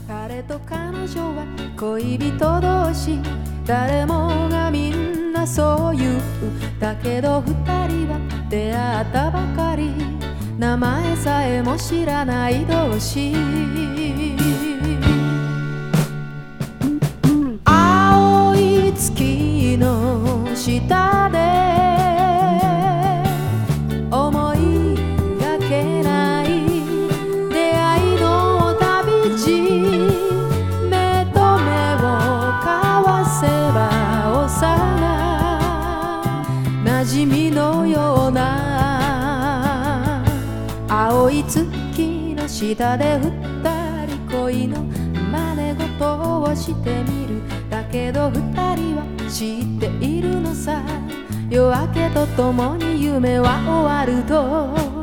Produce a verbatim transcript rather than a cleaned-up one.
彼と彼女は恋人同士、誰もがみんなそう言う。だけど二人は出会ったばかり、名前さえも知らない同士。青い月の下で思いがけない出会いの旅路、目と目を交わせば幼なじみのような。青い月の下で二人恋の真似事をしてみる。だけど二人は知っているのさ、夜明けとともに夢は終わると。